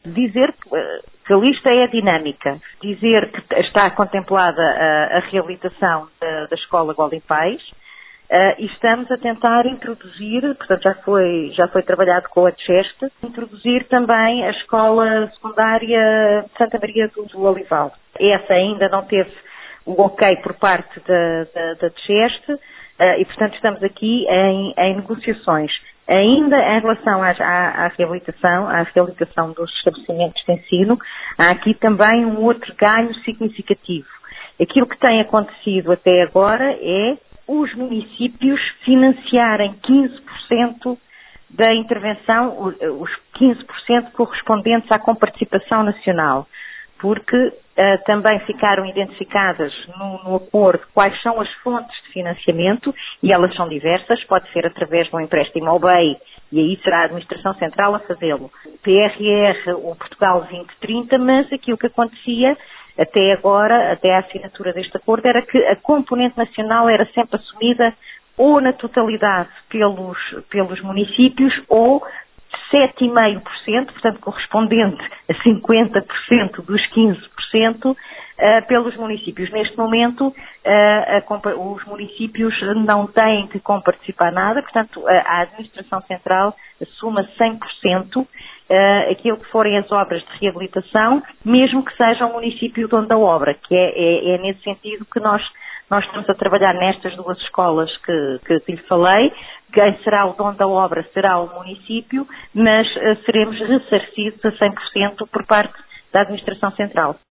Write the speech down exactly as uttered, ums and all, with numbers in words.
Dizer que, eh, que a lista é dinâmica, dizer que está contemplada a, a reabilitação da, da escola Golden Pais, uh, e estamos a tentar introduzir, portanto já foi, já foi trabalhado com a Cheste, introduzir também a escola secundária Santa Maria do, do Olival. Essa ainda não teve o ok por parte da, da, da Cheste, uh, e portanto estamos aqui em, em negociações. Ainda em relação à, à, à reabilitação, à reabilitação dos estabelecimentos de ensino, há aqui também um outro ganho significativo. Aquilo que tem acontecido até agora é os municípios financiarem quinze por cento da intervenção, os quinze por cento correspondentes à comparticipação nacional, porque uh, também ficaram identificadas no, no acordo quais são as fontes de financiamento, e elas são diversas, pode ser através de um empréstimo ao B E I, e aí será a Administração Central a fazê-lo. P R R, o Portugal vinte trinta, mas aquilo que acontecia até agora, até a assinatura deste acordo, era que a componente nacional era sempre assumida ou na totalidade pelos, pelos municípios ou sete vírgula cinco por cento, portanto correspondente a cinquenta por cento dos quinze por cento uh, pelos municípios. Neste momento, uh, a, os municípios não têm que comparticipar nada, portanto a, a Administração Central assuma cem por cento uh, aquilo que forem as obras de reabilitação, mesmo que seja o município o dono da obra, que é, é, é nesse sentido que nós Nós estamos a trabalhar nestas duas escolas que, que, que lhe falei. Quem será o dono da obra será o município, mas uh, seremos ressarcidos a cem por cento por parte da Administração Central.